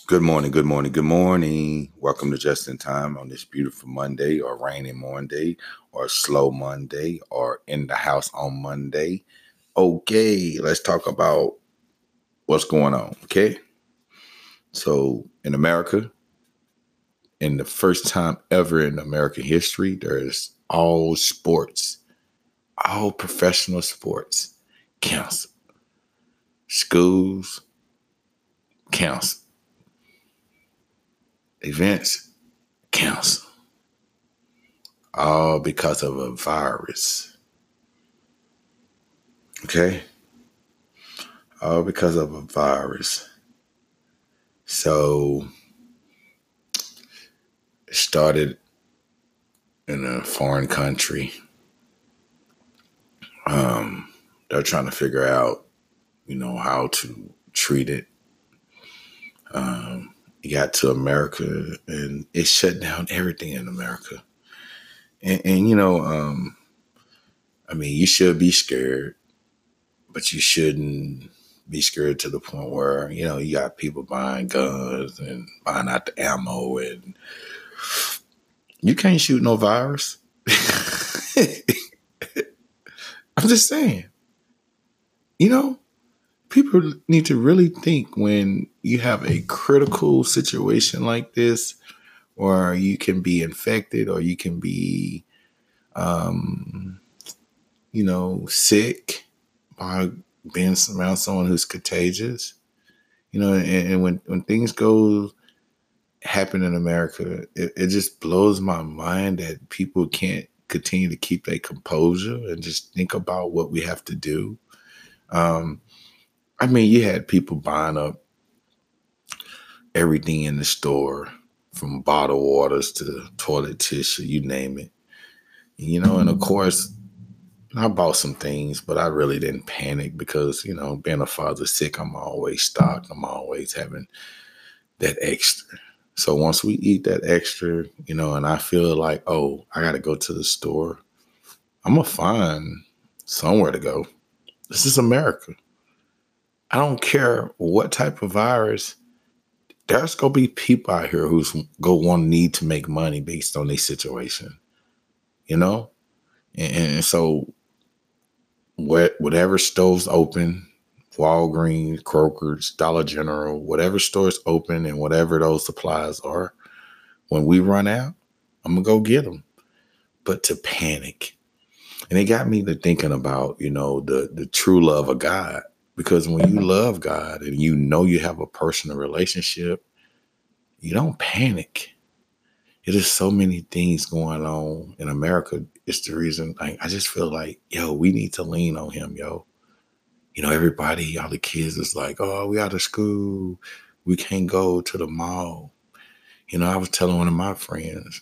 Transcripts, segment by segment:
Good morning, good morning, good morning. Welcome to Just in Time on this beautiful Monday or rainy Monday or slow Monday or in the house on Monday. Okay, let's talk about what's going on, okay? So in America, in the first time ever in American history, there's all sports, all professional sports canceled. Schools canceled. Events canceled. All because of a virus. Okay? All because of a virus. So it started in a foreign country. They're trying to figure out, how to treat it. It got to America and it shut down everything in America. And you should be scared, but you shouldn't be scared to the point where, you got people buying guns and buying out the ammo and you can't shoot no virus. I'm just saying, people need to really think when you have a critical situation like this, or you can be infected, or you can be, sick by being around someone who's contagious. And when things happen in America, it just blows my mind that people can't continue to keep their composure and just think about what we have to do. You had people buying up everything in the store, from bottled waters to toilet tissue, you name it. And of course, I bought some things, but I really didn't panic because, being a father sick, I'm always stocked. I'm always having that extra. So once we eat that extra, and I feel like, oh, I got to go to the store, I'm going to find somewhere to go. This is America. I don't care what type of virus. There's going to be people out here who's going to need to make money based on their situation, And so whatever store's open, Walgreens, Kroger's, Dollar General, whatever store's open and whatever those supplies are, when we run out, I'm going to go get them. But to panic. And it got me to thinking about, the true love of God. Because when you love God and you have a personal relationship, you don't panic. It is so many things going on in America. It's the reason I just feel like, we need to lean on him, yo. Everybody, all the kids is like, oh, we out of school. We can't go to the mall. I was telling one of my friends,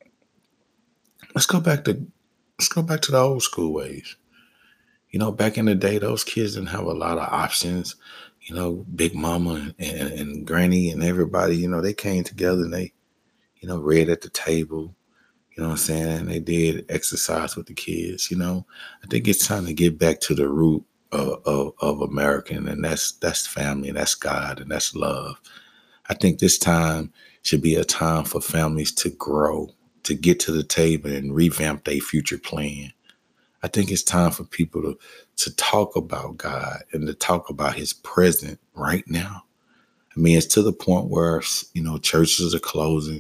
let's go back to the old school ways. Back in the day, those kids didn't have a lot of options. Big mama and granny and everybody, they came together and they, read at the table. You know what I'm saying? And they did exercise with the kids. I think it's time to get back to the root of American, and that's family, and that's God, and that's love. I think this time should be a time for families to grow, to get to the table and revamp their future plan. I think it's time for people to talk about God and to talk about his present right now. It's to the point where, churches are closing.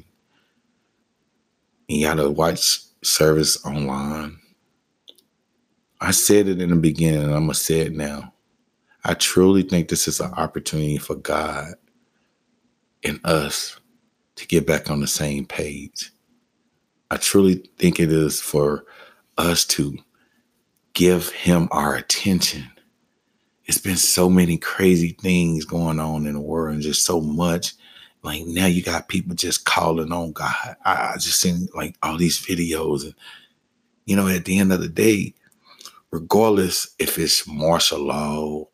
And you got to watch service online. I said it in the beginning, and I'm going to say it now. I truly think this is an opportunity for God and us to get back on the same page. I truly think it is for us to give him our attention. It's been so many crazy things going on in the world and just so much. Like now you got people just calling on God. I just seen like all these videos and, at the end of the day, regardless if it's martial law,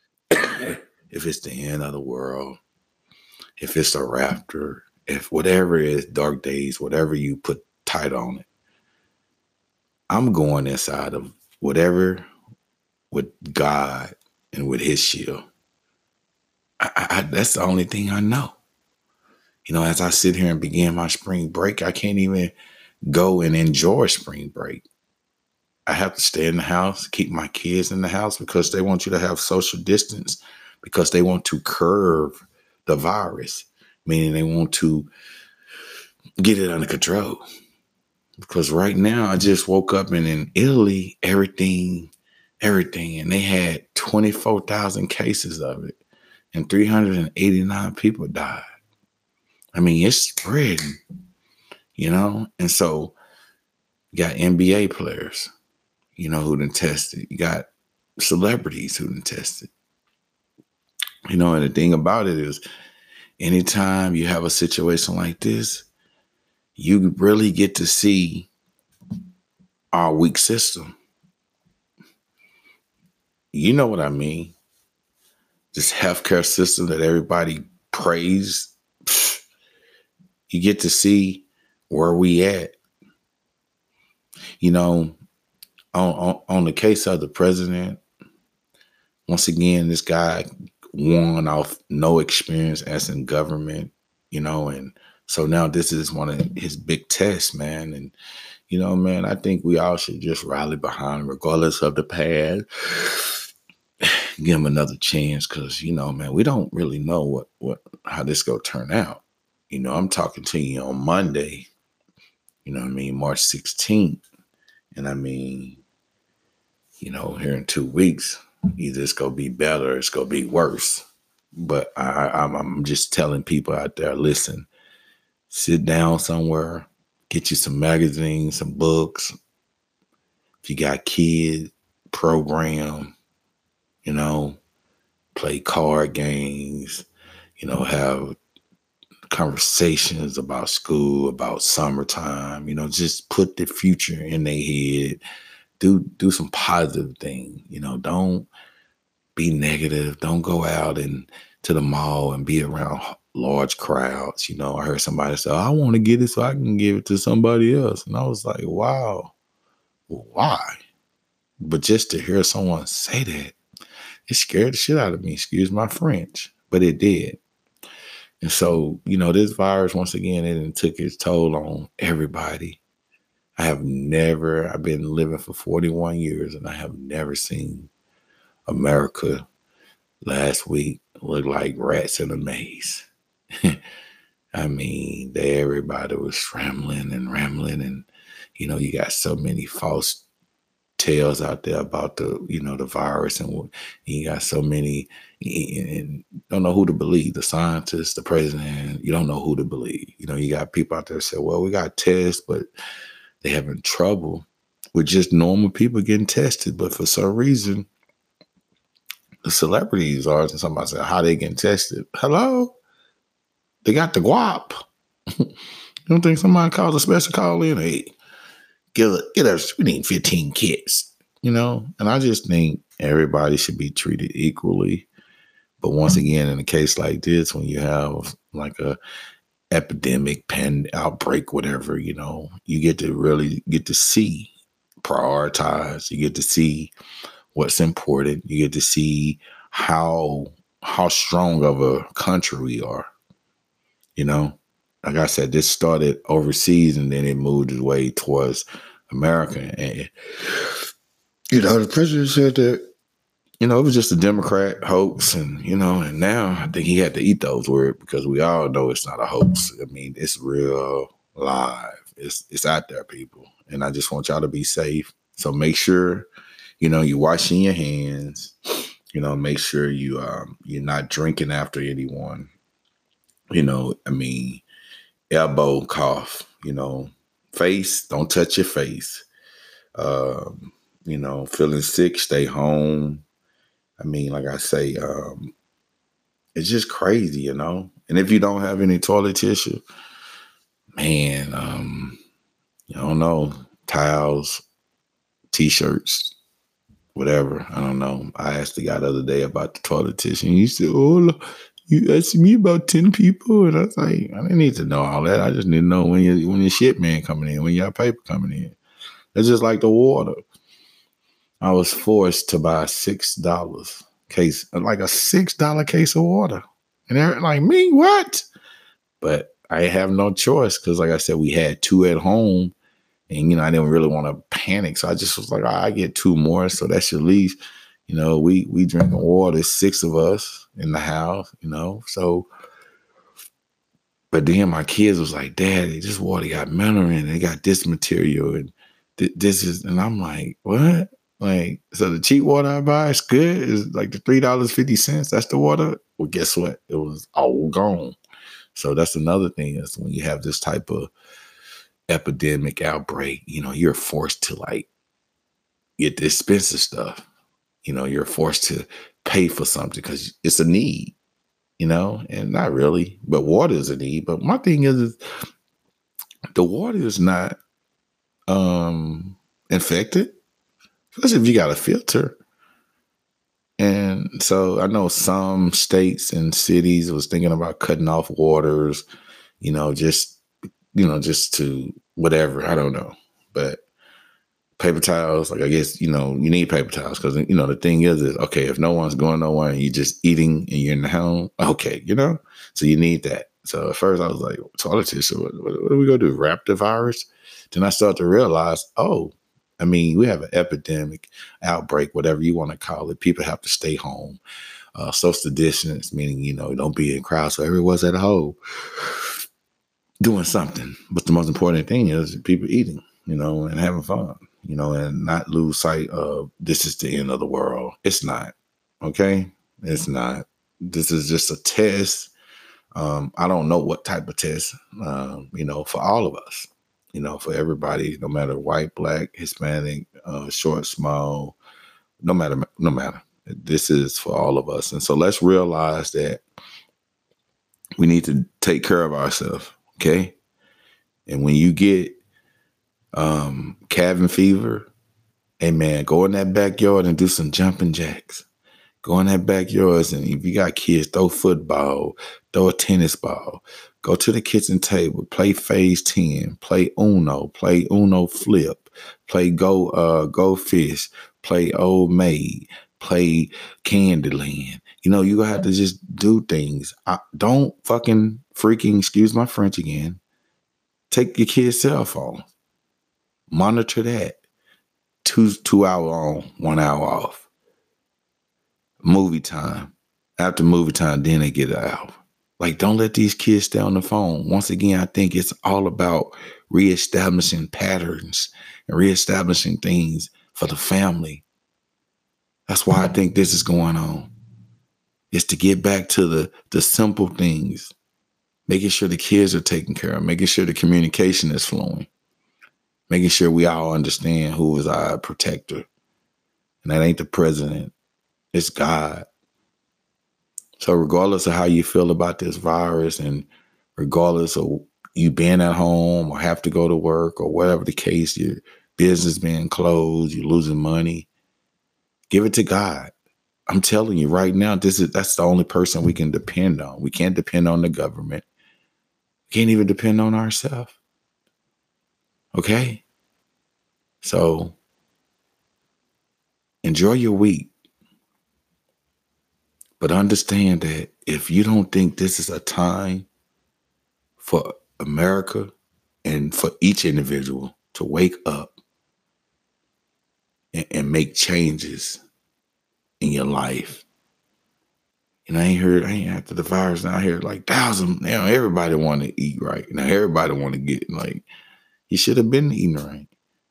if it's the end of the world, if it's a raptor, if whatever it is, dark days, whatever you put title on it, I'm going inside of whatever with God and with his shield. That's the only thing I know. As I sit here and begin my spring break, I can't even go and enjoy spring break. I have to stay in the house, keep my kids in the house because they want you to have social distance, because they want to curb the virus, meaning they want to get it under control. Because right now, I just woke up and in Italy, everything, and they had 24,000 cases of it and 389 people died. I mean, it's spreading, and so you got NBA players, who done tested. You got celebrities who done tested. And the thing about it is, anytime you have a situation like this, you really get to see our weak system. You know what I mean? This healthcare system that everybody praised. You get to see where we at. On the case of the president, once again, this guy won off no experience as in government, and so now this is one of his big tests, man. And, man, I think we all should just rally behind him, regardless of the past. Give him another chance because, man, we don't really know how this going to turn out. I'm talking to you on Monday, March 16th. And I mean, here in 2 weeks, either it's going to be better or it's going to be worse. But I'm just telling people out there, listen, sit down somewhere, get you some magazines, some books. If you got kids, program, play card games, have conversations about school, about summertime, just put the future in their head. Do some positive things, don't be negative. Don't go out and to the mall and be around large crowds. I heard somebody say, I want to get it so I can give it to somebody else. And I was like, wow, why? But just to hear someone say that, it scared the shit out of me. Excuse my French, but it did. And so, this virus, once again, it took its toll on everybody. I've been living for 41 years and I have never seen America last week look like rats in a maze. I mean, everybody was scrambling and rambling and, you got so many false tales out there about the virus and you got so many, and don't know who to believe, the scientists, the president, you don't know who to believe. You got people out there say, well, we got tests, but they having trouble with just normal people getting tested. But for some reason, the celebrities are, and somebody said, how they getting tested? Hello? They got the guap. You don't think somebody calls a special call in? Hey, get us, we need 15 kits, And I just think everybody should be treated equally. But once again, in a case like this, when you have like a epidemic, outbreak, whatever, you get to really get to see, prioritize. You get to see what's important. You get to see how strong of a country we are. Like I said, this started overseas and then it moved its way towards America. And, the president said that, it was just a Democrat hoax. And, and now I think he had to eat those words because we all know it's not a hoax. I mean, it's real live. It's out there, people. And I just want y'all to be safe. So make sure, you're washing your hands, make sure you're not drinking after anyone, elbow, cough, face, don't touch your face. Feeling sick, stay home. I mean, like I say, it's just crazy, And if you don't have any toilet tissue, man, I don't know, towels, T-shirts, whatever. I don't know. I asked the guy the other day about the toilet tissue, and he said, "Oh, you asked me about 10 people," and I was like, I didn't need to know all that. I just need to know when your shit man coming in, when your paper coming in. It's just like the water. I was forced to buy $6 case, like a $6 case of water, and they're like, me, what? But I have no choice because, like I said, we had 2 at home, and I didn't really want to panic, so I just was like, I get 2 more, so that should leave. We drinking water. There's 6 of us in the house. So. But then my kids was like, Daddy, this water got mineral in it. It got this material, and this is, and I'm like, what? Like, so the cheap water I buy is good? Is like the $3.50? That's the water? Well, guess what? It was all gone. So that's another thing is when you have this type of epidemic outbreak, you're forced to like get the expensive stuff. You're forced to pay for something because it's a need. And not really, but water is a need. But my thing is the water is not infected, especially if you got a filter. And so I know some states and cities was thinking about cutting off waters, just to whatever. I don't know. But paper towels, like I guess, you need paper towels because, the thing is, okay, if no one's going nowhere and you're just eating and you're in the home, okay, so you need that. So at first I was like, toilet tissue, what are we going to do? Wrap the virus? Then I started to realize, we have an epidemic, outbreak, whatever you want to call it. People have to stay home. Social distance, meaning, don't be in crowds. So everyone's at home doing something. But the most important thing is people eating, and having fun. And not lose sight of this is the end of the world. It's not. Okay? It's not. This is just a test. I don't know what type of test, for all of us, for everybody, no matter white, black, Hispanic, short, small, no matter. This is for all of us. And so let's realize that we need to take care of ourselves. Okay? And when you get cabin fever, hey man, go in that backyard and do some jumping jacks. Go in that backyard, and if you got kids, throw football, throw a tennis ball. Go to the kitchen table, play phase 10, play Uno flip, play go fish, play Old Maid, play Candyland. You gonna have to just do things. Don't freaking, excuse my French again, take your kid's cell phone. Monitor that. 2 hour on, 1 hour off. Movie time. After movie time, then they get it out. Like, don't let these kids stay on the phone. Once again, I think it's all about reestablishing patterns and reestablishing things for the family. That's why I think this is going on. It's to get back to the simple things. Making sure the kids are taken care of. Making sure the communication is flowing. Making sure we all understand who is our protector. And that ain't the president. It's God. So regardless of how you feel about this virus, and regardless of you being at home or have to go to work or whatever the case, your business being closed, you're losing money, give it to God. I'm telling you right now, that's the only person we can depend on. We can't depend on the government. We can't even depend on ourselves. Okay? So enjoy your week. But understand that if you don't think this is a time for America and for each individual to wake up and make changes in your life. And I ain't after the virus now, I hear like thousands. Now everybody want to eat right. Now everybody want to get like, you should have been eating right.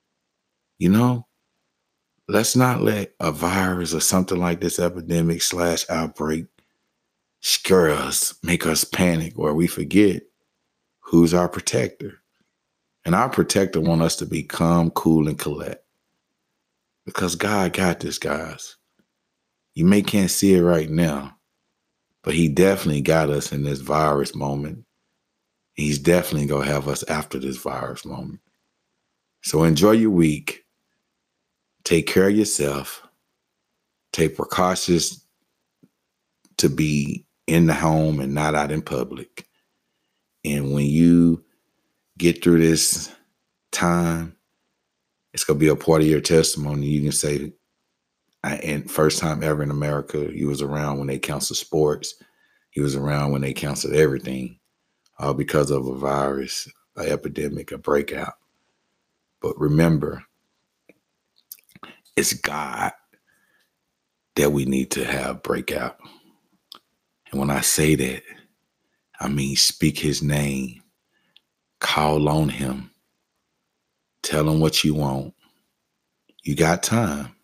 Let's not let a virus or something like this epidemic / outbreak scare us, make us panic, or we forget who's our protector. And our protector wants us to be calm, cool, and collect. Because God got this, guys. You can't see it right now, but he definitely got us in this virus moment. He's definitely going to have us after this virus moment. So enjoy your week. Take care of yourself. Take precautions to be in the home and not out in public. And when you get through this time, it's going to be a part of your testimony. You can say, and first time ever in America, you was around when they canceled sports. You was around when they canceled everything. because of a virus, an epidemic, a breakout. But remember, it's God that we need to have breakout. And when I say that, I mean speak his name, call on him, tell him what you want. You got time.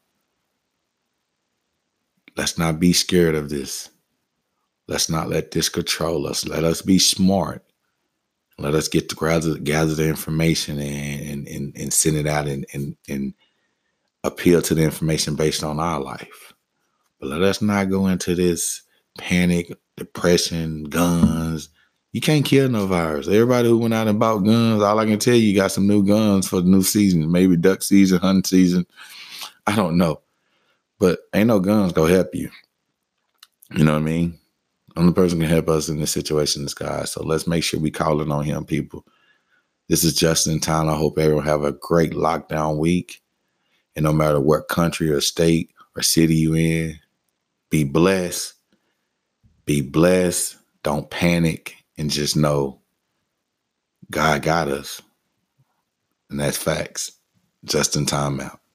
Let's not be scared of this. Let's not let this control us. Let us be smart. Let us get to gather the information and send it out and appeal to the information based on our life. But let us not go into this panic, depression, guns. You can't kill no virus. Everybody who went out and bought guns, all I can tell you got some new guns for the new season. Maybe duck season, hunting season. I don't know. But ain't no guns gonna help you. You know what I mean? Only person can help us in this situation is God. So let's make sure we calling on him, people. This is Justin Tyler. I hope everyone have a great lockdown week. And no matter what country or state or city you in, be blessed. Be blessed. Don't panic. And just know God got us. And that's facts. Justin Time out.